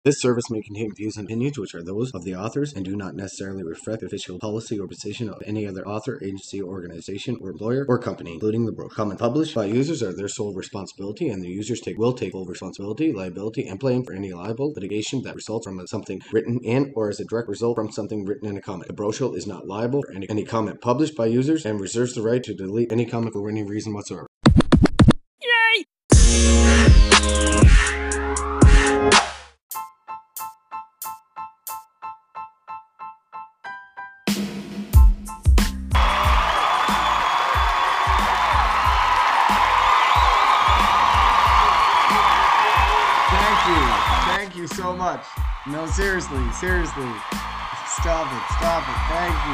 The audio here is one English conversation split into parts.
This service may contain views and opinions which are those of the authors and do not necessarily reflect the official policy or position of any other author, agency, organization, or employer or company, including the broker. Comment published by users are their sole responsibility, and the users will take full responsibility, liability, and blame for any liable litigation that results from something written in or as a direct result from something written in a comment. The brochure is not liable for any comment published by users and reserves the right to delete any comment for any reason whatsoever. Thank you so much. No, seriously. Stop it. Thank you.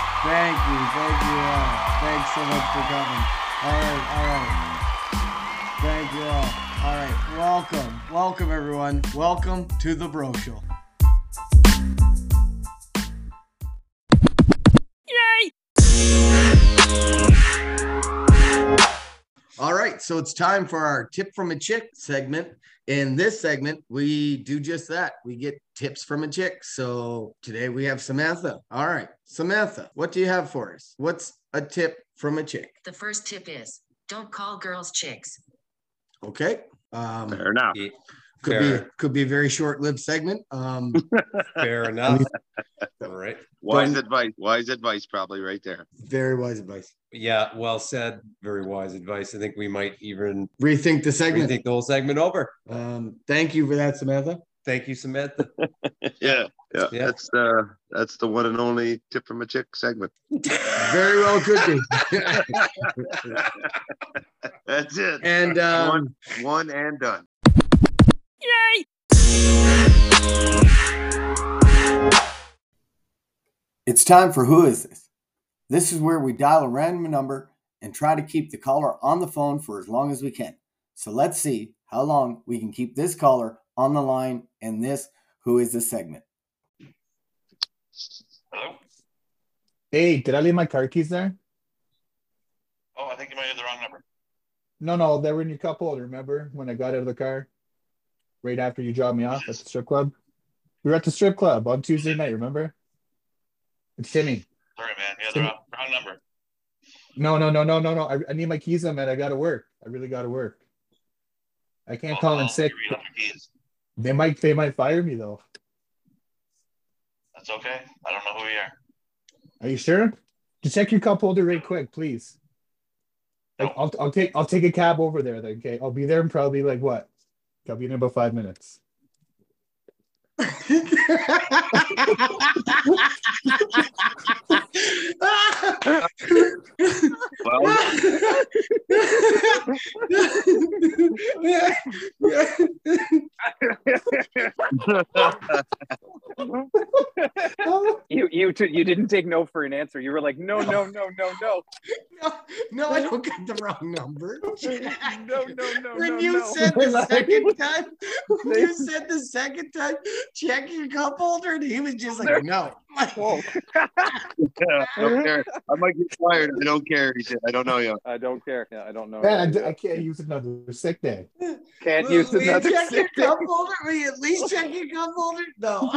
Thanks so much for coming. All right. Thank you all. All right. Welcome everyone. Welcome to the Bro Show. Yay! All right. So it's time for our Tip from a Chick segment. In this segment, we do just that. We get tips from a chick. So today we have Samantha. All right, Samantha, what do you have for us? What's a tip from a chick? The first tip is don't call girls chicks. Okay. Fair enough. Could be a very short-lived segment. Fair enough. All right. Wise advice, probably right there. Very wise advice. Yeah, well said. Very wise advice. I think we might even rethink the segment. Rethink the whole segment over. Thank you for that, Samantha. Thank you, Samantha. Yeah. That's the one and only tip from a chick segment. Very well could be. That's it. And one and done. Yay! It's time for Who Is This? This is where we dial a random number and try to keep the caller on the phone for as long as we can. So let's see how long we can keep this caller on the line in this Who Is This segment. Hello? Hey, did I leave my car keys there? Oh, I think you might have the wrong number. No, they were in your cup holder, remember? When I got out of the car? Right after you dropped me off at the strip club? We were at the strip club on Tuesday night, remember? It's Timmy. Sorry, man. Yeah, the wrong number. No. I need my keys on, man. I got to work. I really got to work. I can't call in sick. You read off your keys. They might fire me, though. That's okay. I don't know who you are. Are you sure? Just check your cup holder right quick, please. No. I'll take a cab over there then, okay? I'll be there in probably like what? I'll be in about 5 minutes. You didn't take no for an answer. You were like, no. No, I don't got the wrong number. No. When you said the second time, check your cup holder, and he was just like, no. Yeah, I don't care. I might get fired. I don't care. He said, I don't know you. I don't care. Yeah, I don't know. Man, I can't use another sick day. Can't use another check sick your day. cup holder? Will you at least check your cup holder? No.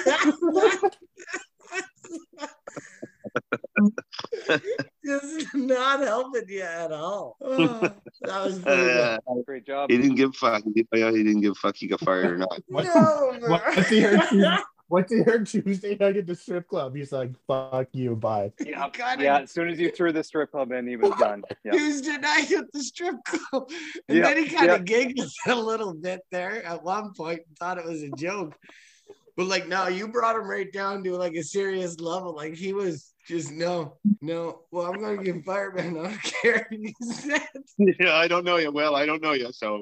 This is not helping you at all. Oh, that was pretty good. Great job. He didn't give a fuck. He didn't give a fuck. He got fired or not. Once he heard Tuesday night at the strip club, he's like, fuck you, bye. Yeah, as soon as you threw the strip club in, he was done. Yeah. Tuesday night at the strip club. And then he kind of gigged a little bit there at one point and thought it was a joke. But like, no, you brought him right down to like a serious level. Like he was just, no. Well, I'm going to get fired, man. I don't care. He said. Yeah, I don't know you. Well, I don't know you, so.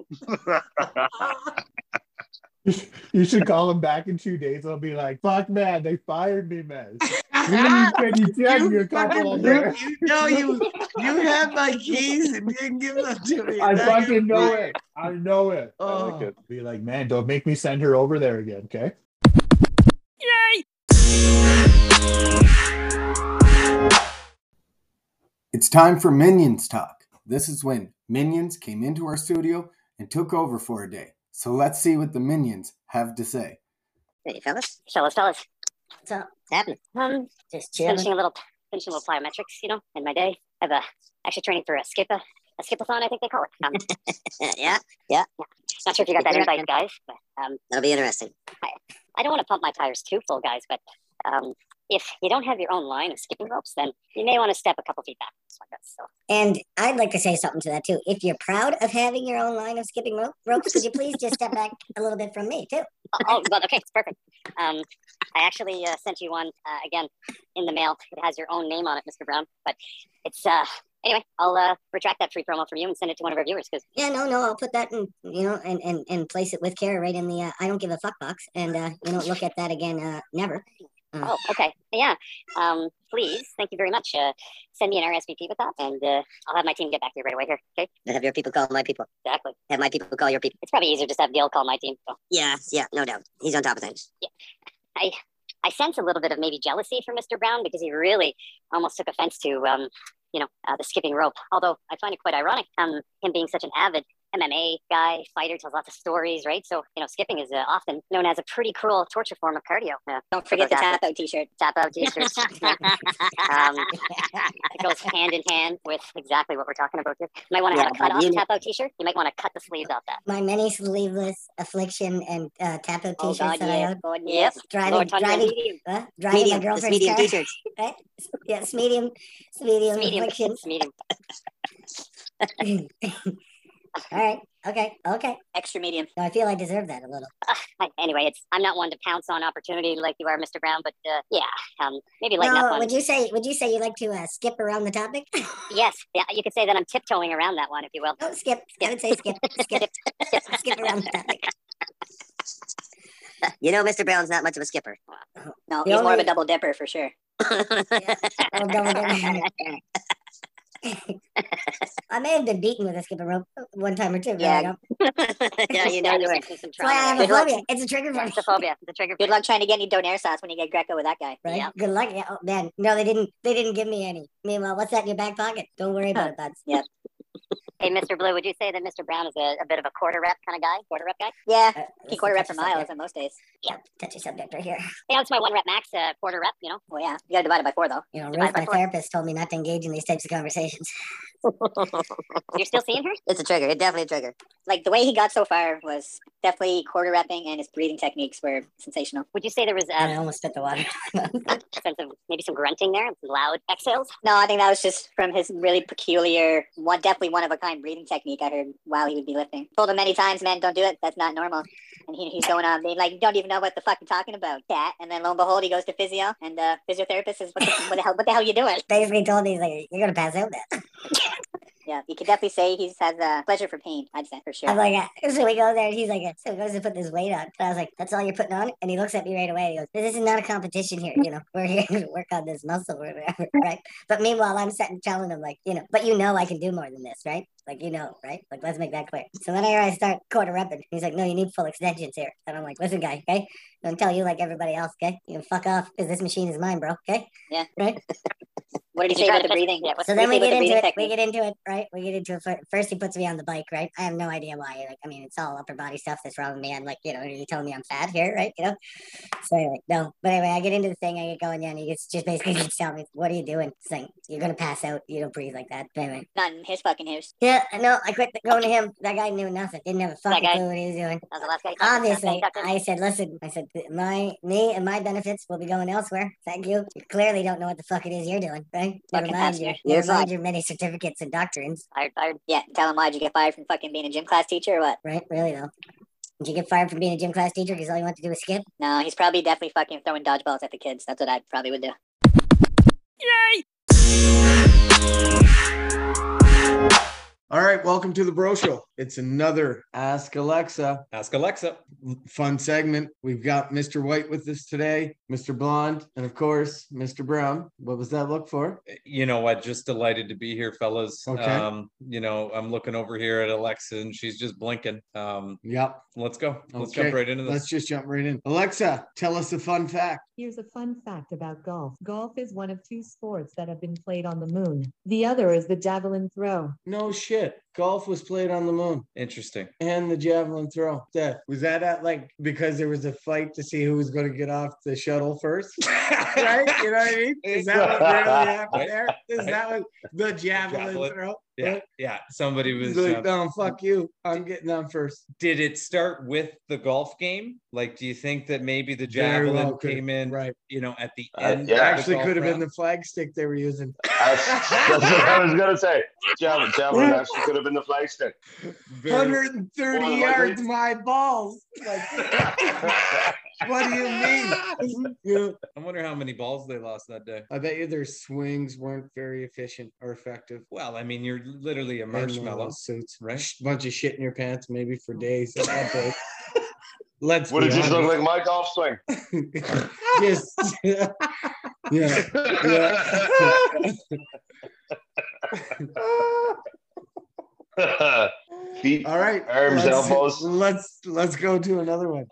You should call him back in 2 days. I'll be like, fuck, man, they fired me, man. You had my keys and didn't give them to me. I fucking know it. I know it. Oh. I like it. Be like, man, don't make me send her over there again, okay? Yay! It's time for Minions Talk. This is when Minions came into our studio and took over for a day. So let's see what the Minions have to say. Hey, fellas. Fellas. What's up? What's happening? Just chilling. Finishing a little plyometrics, in my day. I've actually training for a skipathon, I think they call it. Yeah. Not sure if you got that invite, guys, but That'll be interesting. I don't want to pump my tires too full, guys, but if you don't have your own line of skipping ropes, then you may want to step a couple feet back. So. And I'd like to say something to that too. If you're proud of having your own line of skipping ropes, could you please just step back a little bit from me too? Well, okay, it's perfect. I actually sent you one again in the mail. It has your own name on it, Mr. Brown, but it's anyway. I'll retract that free promo from you and send it to one of our viewers. Cause yeah, no, I'll put that in, and place it with care right in the I don't give a fuck box, and look at that again, never. Oh, okay. Yeah. Please, thank you very much. Send me an RSVP with that, and I'll have my team get back to you right away here. Okay. Have your people call my people. Exactly. Have my people call your people. It's probably easier just to have Dale call my team. So. Yeah, no doubt. He's on top of things. Yeah. I sense a little bit of maybe jealousy from Mr. Brown because he really almost took offense to the skipping rope. Although I find it quite ironic, him being such an avid MMA guy, fighter, tells lots of stories, right? So, skipping is often known as a pretty cruel torture form of cardio. Don't forget the tap-out t-shirt. Tap-out t-shirts. It goes hand in hand with exactly what we're talking about here. You might want to have a cut-off tap-out t-shirt. You might want to cut the sleeves off that. My many sleeveless affliction and tap-out t-shirts that I own. Yep. Driving my girlfriend's medium car. t-shirts. Right? Yes, medium affliction. Medium. All right. Okay. Extra medium. No, I feel I deserve that a little. Anyway, I'm not one to pounce on opportunity like you are, Mr. Brown, but maybe lighten up on. Would you say you like to skip around the topic? Yes. Yeah, you could say that I'm tiptoeing around that one, if you will. Oh, skip. I would say skip. Skip around the topic. Mr. Brown's not much of a skipper. No, he's more of a double dipper for sure. Double dipper. I may have been beaten with a skipper rope one time or two. Yeah, yeah, you were. That's why I have a phobia. It's a trigger for me. It's a phobia. It's a trigger. Good luck trying to get any donair sauce when you get Greco with that guy. Right. Yeah. Good luck. Yeah. Oh, man. No, they didn't give me any. Meanwhile, what's that in your back pocket? Don't worry about it, buds. Yeah. Hey, Mr. Blue, would you say that Mr. Brown is a bit of a quarter rep kind of guy? Quarter rep guy? Yeah. He quarter reps for miles on most days. Yeah. Touchy subject right here. Yeah, it's my 1 rep max, quarter rep, Well, yeah. You got to divide it by 4, though. Ruth, my therapist, told me not to engage in these types of conversations. You're still seeing her? It's a trigger. It's definitely a trigger. Like, the way he got so far was definitely quarter repping, and his breathing techniques were sensational. Would you say there was I almost spit the water. a sense of maybe some grunting there, some loud exhales? No, I think that was just from his really peculiar, definitely one-of-a-kind breathing technique I heard while he would be lifting. Told him many times, man, don't do it. That's not normal. And he's going on being like, you don't even know what the fuck I'm talking about, cat. And then lo and behold, he goes to physio, and physiotherapist says, what the hell are you doing? Basically told me, he's like, you're going to pass out then. Yeah, you could definitely say he has a pleasure for pain, I'd say, for sure. I'm like, so we go there, and he's like, so he goes to put this weight on. And I was like, that's all you're putting on? And he looks at me right away. He goes, this is not a competition here, We're here to work on this muscle or whatever, right? But meanwhile, I'm sitting telling him, like, but I can do more than this, right? Like, right? Like, let's make that clear. So then I start quarter repping. He's like, no, you need full extensions here. And I'm like, listen, guy, okay? Don't tell you like everybody else, okay? You can fuck off because this machine is mine, bro, okay? Yeah. Right? What did you say about the breathing? Yeah, so then we get into it. We get into it, right? We get into it. First, he puts me on the bike, right? I have no idea why. It's all upper body stuff that's wrong with me. I'm like, are you telling me I'm fat here, right? So anyway, no. But anyway, I get into the thing. I get going, and he just basically keeps telling me, what are you doing? It's like, you're going to pass out. You don't breathe like that. But anyway. Not in his fucking house. Yeah, no, I quit going to him. That guy knew nothing. Didn't have a fucking clue what he was doing. That was the last guy. Obviously, I said, listen, me and my benefits will be going elsewhere. Thank you. You clearly don't know what the fuck it is you're doing, right? Never mind your many certificates and doctrines. Fired. Yeah, tell him why'd you get fired from fucking being a gym class teacher or what? Right, really though. Did you get fired from being a gym class teacher because all you want to do is skip? No, he's probably definitely fucking throwing dodgeballs at the kids. That's what I probably would do. Yay! All right, welcome to the Bro Show. It's another Ask Alexa. Ask Alexa. Fun segment. We've got Mr. White with us today, Mr. Blonde, and of course, Mr. Brown. What was that look for? You know what? Just delighted to be here, fellas. Okay. I'm looking over here at Alexa and she's just blinking. Yep. Let's go. Let's jump right into this. Let's just jump right in. Alexa, tell us a fun fact. Here's a fun fact about golf. Golf is one of 2 sports that have been played on the moon. The other is the javelin throw. No shit. golf was played on the moon. Interesting. And the javelin throw. Was that at like because there was a fight to see who was going to get off the shuttle first? Right? You know what I mean? Is that what really happened there? Is that what the javelin throw? Yeah. Somebody was He's like, no, fuck you. I'm getting on first. Did it start with the golf game? Like, do you think that maybe the Very javelin well came in, right? You know, at the end? Yeah. Actually, could have been the flag stick they were using. That's what I was gonna say. Javelin actually could have been the flag stick. 130 yards, my balls. Like, what do you mean? Yeah. I wonder how many balls they lost that day. I bet you their swings weren't very efficient or effective. Well, I mean, you're literally a marshmallow suits, right? Bunch of shit in your pants, maybe for days. At that point. Let's. Would it just look like my golf swing? Just. Yeah. Feet. All right. Arms, elbows. Let's go to another one.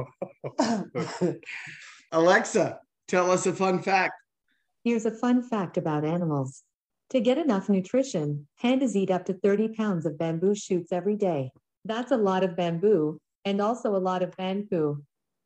Alexa, tell us a fun fact. Here's a fun fact about animals. To get enough nutrition, pandas eat up to 30 pounds of bamboo shoots every day. That's a lot of bamboo and also a lot of bamboo.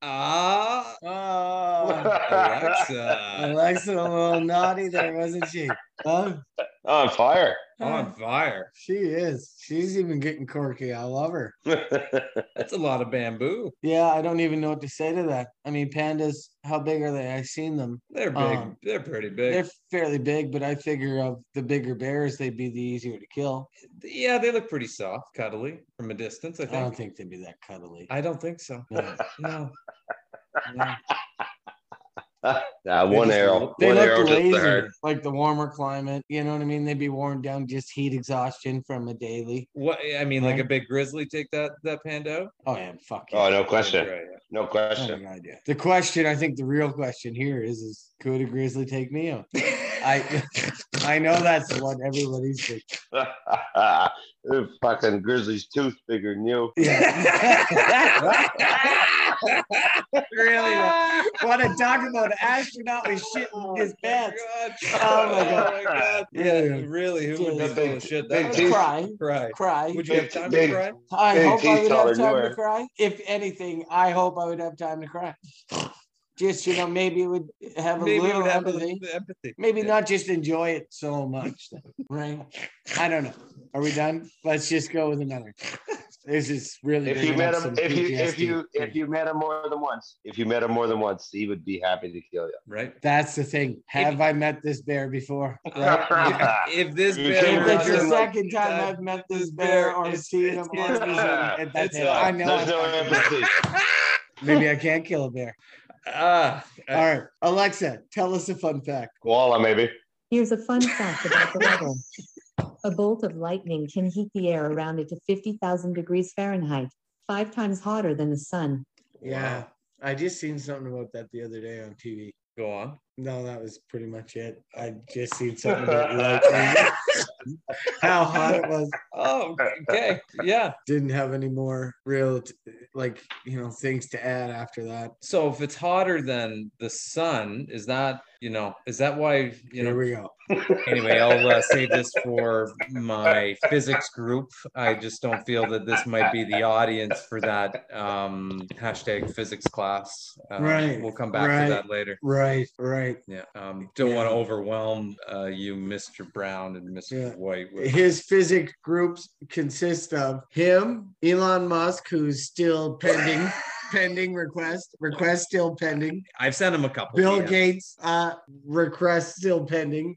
Alexa, a little naughty there, wasn't she? Huh? On fire. On fire. She is. She's even getting quirky. I love her. That's a lot of bamboo. Yeah, I don't even know what to say to that. I mean, pandas, how big are they? I've seen them. They're big. They're pretty big. They're fairly big, but I figure of the bigger bears, they'd be the easier to kill. Yeah, they look pretty soft, cuddly from a distance, I think. I don't think they'd be that cuddly. I don't think so. No. One arrow. They One look arrow just lazy, the heart. like the warmer climate. You know what I mean? They'd be worn down just heat exhaustion from a daily. What I mean, like a big grizzly take that panda out? Oh yeah, fuck. Oh, no question. Right, No question. No idea. The question, I think, the real question here is could a grizzly take me out? I know that's what everybody's thinking. The fucking grizzly's tooth bigger than you. Yeah. Really? Want to talk about an astronaut with shit in his pants? Oh my god! Yeah, really? Who would be full of shit? That would Cry. Would you have time to cry? I hope I would have time to cry. If anything, I hope I would have time to cry. Just, maybe it would have a little empathy. Maybe not just enjoy it so much, right? I don't know. Are we done? Let's just go with another. This is really. If you met him, if you met him more than once, he would be happy to kill you. Right. That's the thing. Have I met this bear before? Right? If this if bear, it's the second time I've met this bear or seen him on TV, I know. There's no empathy. Maybe I can't kill a bear. All right, Alexa, tell us a fun fact. Koala, maybe. Here's a fun fact about the weather. A bolt of lightning can heat the air around it to 50,000 degrees Fahrenheit, 5 times hotter than the sun. Yeah, I just seen something about that the other day on TV. Go on. No, that was pretty much it. I just seen something about lightning. How hot it was. Oh, okay. Yeah. Didn't have any more real, things to add after that. So if it's hotter than the sun, is that why, Here we go. Anyway, I'll save this for my physics group. I just don't feel that this might be the audience for that hashtag physics class. Right. We'll come back to that later. Right. Yeah. Don't want to overwhelm you, Mr. Brown and Mr. White. His physics groups consist of him, Elon Musk, who's still pending request still pending. I've sent him a couple. Bill Gates, request still pending.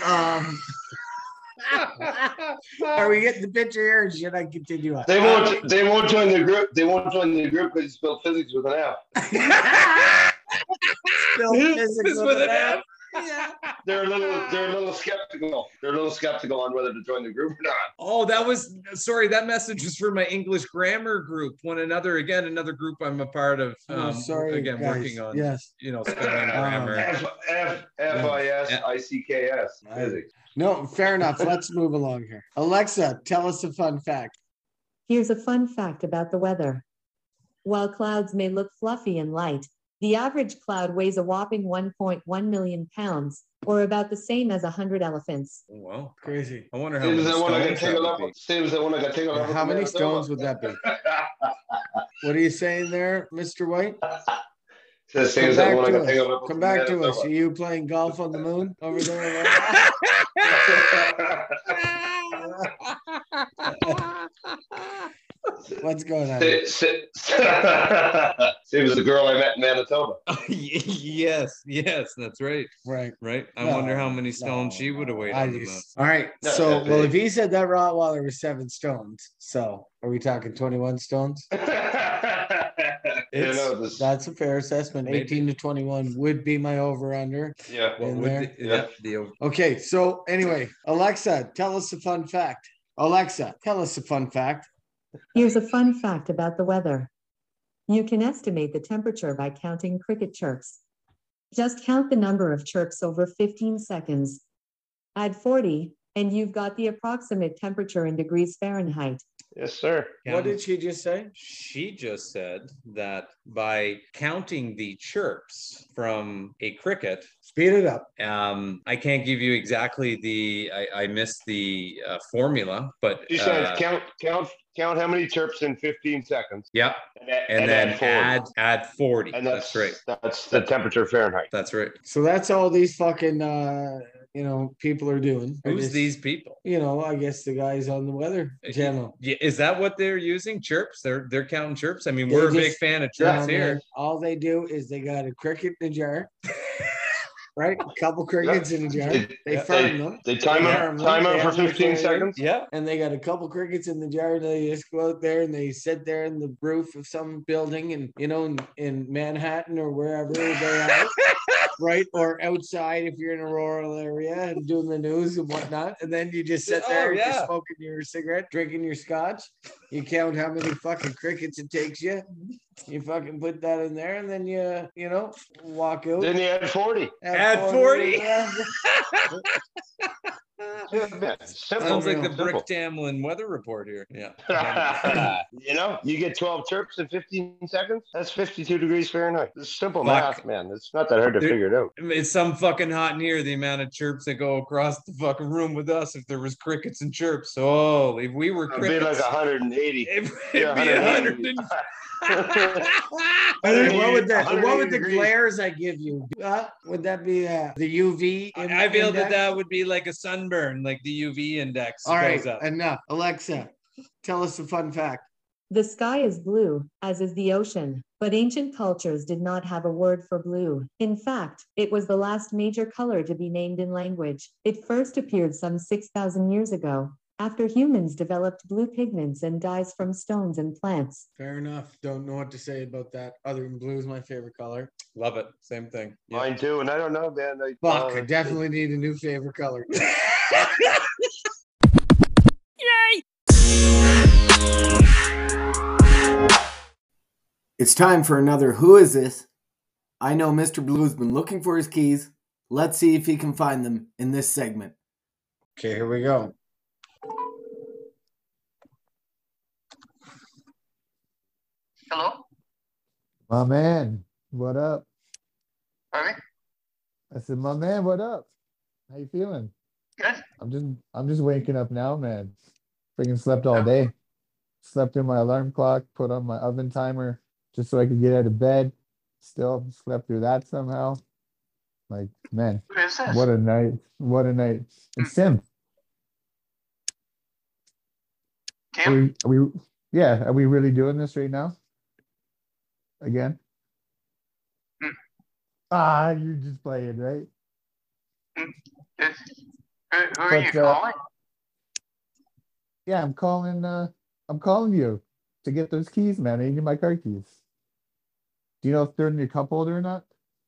Are we getting the picture here, or should I continue on? They won't join the group. They won't join the group because you spell physics with an F. Spell physics with an F. Yeah. They're a little skeptical. They're a little skeptical on whether to join the group or not. Oh, that message was for my English grammar group. Another group I'm a part of. Sorry, again, guys. Working on Um, spelling grammar. F-I-S-I-C-K-S. Physics. No, fair enough. Let's move along here. Alexa, tell us a fun fact. Here's a fun fact about the weather. While clouds may look fluffy and light, The average cloud weighs a whopping 1.1 million pounds, or about the same as 100 elephants. Oh, wow. Crazy. I wonder how many stones that would be. Yeah, how many stones would that be? What are you saying there, Mr. White? Come back to us. Come back to us. Are you playing golf on the moon over there? What's going on? Same as the girl I met in Manitoba. Yes, that's right. Right. I wonder how many stones she would have weighed on the moon. All right. So, well, if he said that Rottweiler was 7 stones, so are we talking 21 stones? That's a fair assessment. 18 to 21 would be my over-under. Yeah. Okay. So anyway, Alexa, tell us a fun fact. Alexa, tell us a fun fact. Here's a fun fact about the weather. You can estimate the temperature by counting cricket chirps. Just count the number of chirps over 15 seconds. Add 40, and you've got the approximate temperature in degrees Fahrenheit. Yes, sir. What did she just say? She just said that by counting the chirps from a cricket, speed it up. I can't give you exactly I missed the formula, but She says count how many chirps in 15 seconds. Yeah. And then add 40. And that's right. That's the temperature Fahrenheit. That's right. So that's all these fucking people are doing. Who's these people? I guess the guys on the Weather Channel. Yeah, is that what they're using? Chirps? They're counting chirps. I mean, we're a big fan of chirps here. Man, all they do is they got a cricket in a jar. Right, a couple crickets in a jar. They farm them. They time them for 15 seconds. Yeah, and they got a couple crickets in the jar. They just go out there and they sit there in the roof of some building, and in Manhattan or wherever they are, right, or outside if you're in a rural area and doing the news and whatnot. And then you just sit there, and you're smoking your cigarette, drinking your scotch. You count how many fucking crickets it takes you. You fucking put that in there, and then you walk out. Then you add 40. Add 40. Yeah. Sounds like the Brick Tamlin weather report here. Yeah. You get 12 chirps in 15 seconds. That's 52 degrees Fahrenheit. It's simple math, man. It's not that hard to figure it out. It's some fucking hot in here, the amount of chirps that go across the fucking room with us if there was crickets and chirps. Oh, if we were crickets. It'd be like 180. It'd be 100. What would the glares I give you? Would that be the UV? I feel that would be like a sunburn, like the UV index. All right, enough. Alexa, tell us a fun fact. The sky is blue, as is the ocean, but ancient cultures did not have a word for blue. In fact, it was the last major color to be named in language. It first appeared some 6,000 years ago, after humans developed blue pigments and dyes from stones and plants. Fair enough. Don't know what to say about that. Other than blue is my favorite color. Love it. Same thing. Yeah. Mine too. And I don't know, man. I definitely need a new favorite color. Yay! It's time for another Who Is This? I know Mr. Blue's been looking for his keys. Let's see if he can find them in this segment. Okay, here we go. Hello? My man, what up? Pardon me? I said, my man, what up? How you feeling? Good. I'm just waking up now, man. Freaking slept all day. Slept through my alarm clock, put on my oven timer just so I could get out of bed. Still slept through that somehow. Like, man, Who is this? what a night. What a night. It's Tim. Tim? Are we really doing this right now? Again? You're just playing, right? Who are you calling? Yeah, I'm calling you to get those keys, man. I need my car keys. Do you know if they're in your cup holder or not?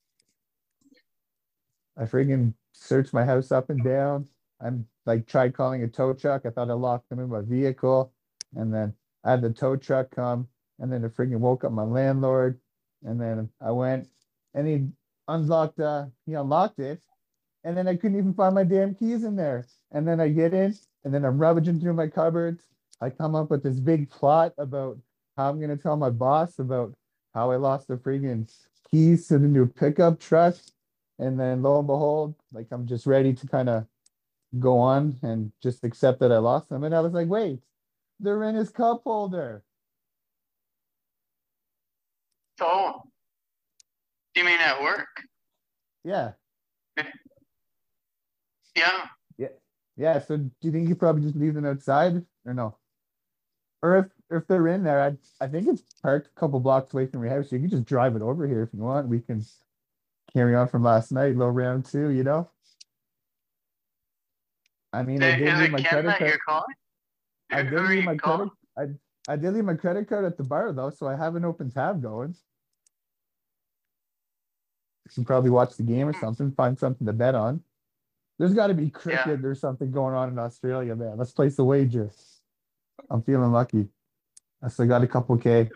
I freaking searched my house up and down. I'm like tried calling a tow truck. I thought I locked them in my vehicle. And then I had the tow truck come, and then it freaking woke up my landlord. And then I went and he unlocked it. And then I couldn't even find my damn keys in there. And then I get in, and then I'm rummaging through my cupboards. I come up with this big plot about how I'm going to tell my boss about how I lost the freaking keys to the new pickup truck. And then lo and behold, like I'm just ready to kind of go on and just accept that I lost them. And I was like, wait, they're in his cup holder. So, you mean at work? Yeah. Yeah. Yeah. So do you think you probably just leave them outside or no? Or if they're in there, I think it's parked a couple blocks away from your house. You can just drive it over here if you want. We can carry on from last night, little round 2, you know? I mean, I did leave my credit card. You're calling? I did leave my credit. I did leave my credit card at the bar though, so I have an open tab going. You can probably watch the game or something, find something to bet on. There's got to be cricket or something going on in Australia, man. Let's place the wager. I'm feeling lucky. I still got a couple K.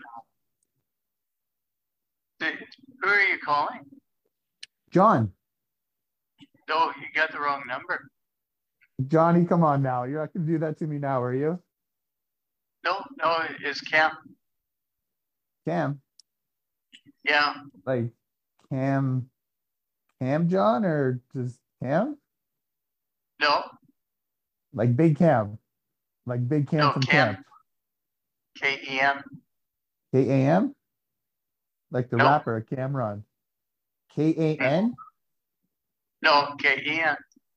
Who are you calling? John. No, you got the wrong number. Johnny, come on now. You're not going to do that to me now, are you? No, it's Cam. Cam? Yeah. Like Cam John or just Cam? No. Like Big Cam. Like Big Cam from Cam. Camp. K-E-M. K-A-M? Like the rapper Cameron. K-A-N? No, K-E-N.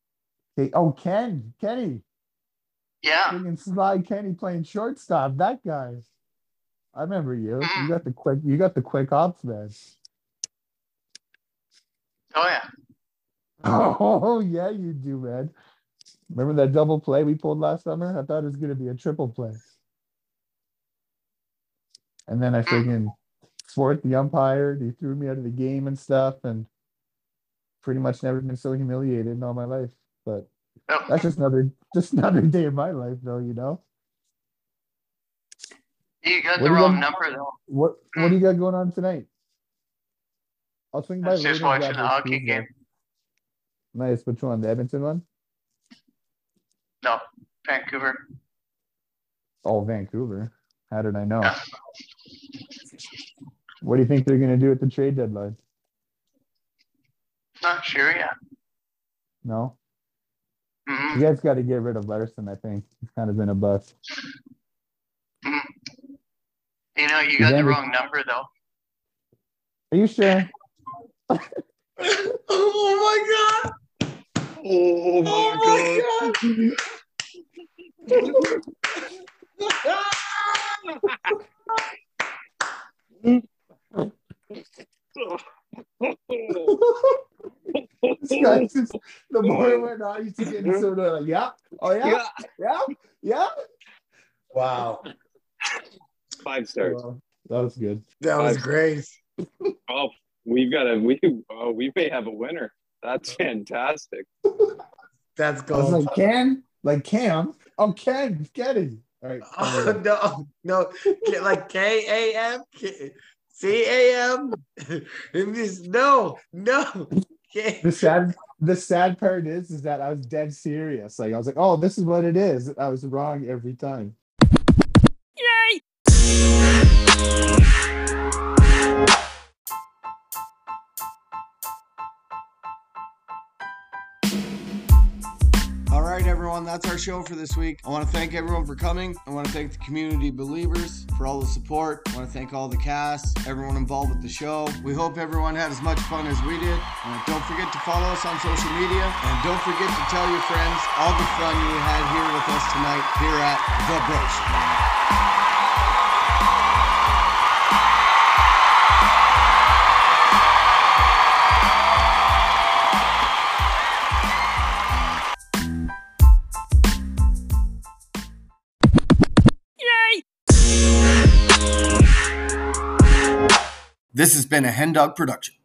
Kenny. Yeah. Freaking Sly Kenny playing shortstop. That guy. I remember you. You got the quick ops, man. Oh yeah. Oh yeah, you do, man. Remember that double play we pulled last summer? I thought it was gonna be a triple play. And then I freaking swore at the umpire. He threw me out of the game and stuff, and pretty much never been so humiliated in all my life. But that's just another day in my life, though, you know. You got the wrong number, though. What do you got going on tonight? I'll swing by later. Just watching the hockey game. Nice. Which one? The Edmonton one? No, Vancouver. Oh, Vancouver. How did I know? Yeah. What do you think they're going to do at the trade deadline? Not sure yet. No? Mm-hmm. You guys got to get rid of Larson, I think. He's kind of been a bust. Mm-hmm. You know, you got the wrong number, though. Are you sure? Oh, my God. Oh, my God. This guy just, the more it went on, he's getting sort of like, yeah, oh yeah. Wow. 5 stars. That was good. That was great. Oh, we may have a winner. That's fantastic. That's gold. I was like Cam. Oh, Ken, Getty. All right. Oh, no, like K-A-M, C-A-M. No. The sad part is that I was dead serious. Like I was like, oh, this is what it is. I was wrong every time. Yay! All right, everyone, that's our show for this week. I want to thank everyone for coming. I want to thank the community believers for all the support. I want to thank all the cast, everyone involved with the show. We hope everyone had as much fun as we did. Don't forget to follow us on social media. And don't forget to tell your friends all the fun you had here with us tonight here at The Bro Show. This has been a Hen Dog production.